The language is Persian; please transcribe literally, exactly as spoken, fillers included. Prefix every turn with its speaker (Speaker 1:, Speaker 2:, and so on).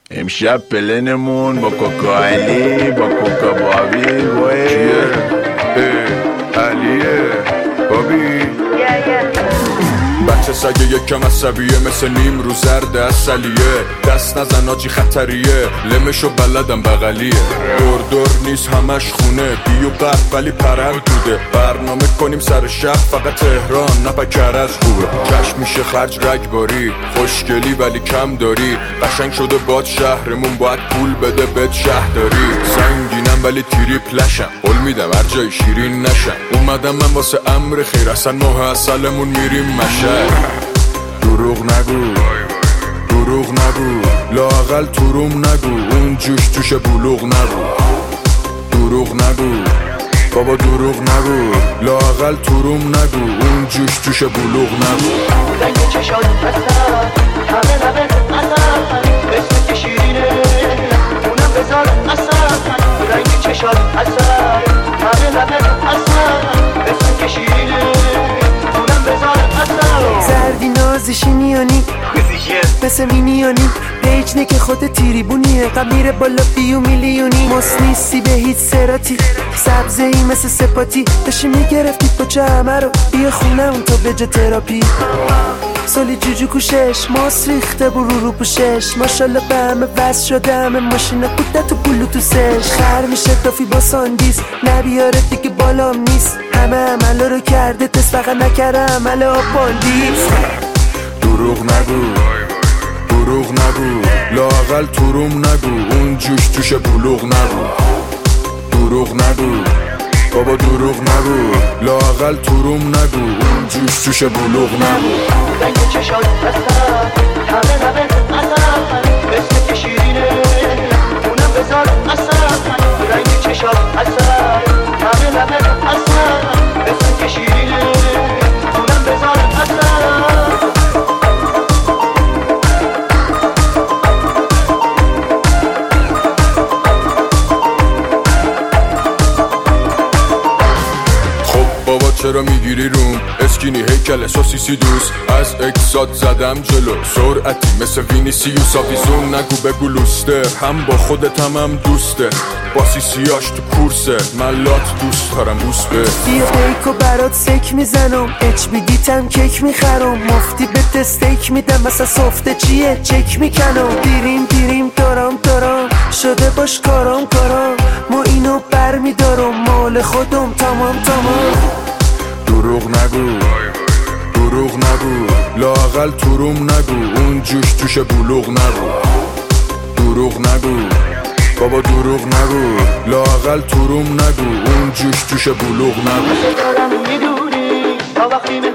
Speaker 1: امشب پلنمون با کوکا علی با کوکا بابی وای
Speaker 2: کیه؟ اه علیه بابی بچه سگه یکم عصبیه مثل نیم رو زرد اصلیه دست نزن آجی خطریه لمشو بلدم بغلیه دور دور نیست همش خونه بیو قرد ولی پرند بوده برنامه کنیم سر شب فقط تهران نه کرج خوبه کش میشه خرج رگباری خوشگلی ولی کم داری قشنگ شده باد شهرمون باید پول بده بد شهرداری سنگینم ولی تیری پلشم قول میدم هر جای شیرین نشم اومدم من واسه امر خیر اصلا ماه اصلمون میریم مشه دروغ نگو دروغ نگو لااقل تروم نگو اون جوش توش بلوغ نگو دروغ نگو بابا دروغ نگو لااقل تروم نگو اون جوش توش بلوغ نگو
Speaker 3: رنگ چشات اصلا همه لبت اصلا اسم که شیرینه اونم بذار اصلا رنگ چشات اصلا همه لبت اصلا اسم که شیرینه اونم بذار اصلا
Speaker 4: زردی نازشی نیانی مثل مینیانی پیچ نه که خود تیریبونیه قم میره بالا بیو میلیونی مس نیستی به هیچ سراتی سبزه ای مثل سپاتی داشتی میگرفتی پاچه همه رو بیا خونه اون تا بجا تراپی سالی جوجو کوشش ماس ریخته برو رو پوشش ماشالله به همه وز شده همه ماشینه بوده تو بلوتوسش خر میشه تافی با ساندیس نبیاره دیگه بالام نیست همه عمله رو کرده تست فقط نکره عمله آباندیس
Speaker 2: دروغ نگو دروغ نگو لااقل تروم نگو اون جوش توش بلوغ نگو دروغ نگو بابا دروغ نگو لااقل تروم نگو اون جوش توش بلوغ نگو
Speaker 3: رنگ چشات اصلا همه لبت اصلا اسم که شیرینه اونم بذار اصلا رنگ چشات اصلا همه لبت اصلا اسم که شیرینه اونم بذار اصلا
Speaker 2: چرا میگیری روم اسکینی هیکل سوسیسی دوست از اکسات زدم جلو سرعتی مثل وینیسیوس آویزون نگو بگو لوستر هم با خودت هم هم دوسته با سیسیاش تو کورسه ملات دوست دارم بوس به
Speaker 4: بیا بیکو برات سک میزنم اچ بی دیتم کیک میخرم مفتی به تستیک میدم مثلا سفته چیه چک میکنم دیریم دیریم دارم دارم شده باش کارم کارم ما اینو بر میدارم مال خودم تمام تمام
Speaker 2: دروغ نگو دروغ نگو لااقل تروم نگو اون جوش توش بلوغ نگو دروغ نگو بابا دروغ نگو لااقل تروم نگو اون جوش توش بلوغ نگو
Speaker 3: دارم میدونی تا وقتی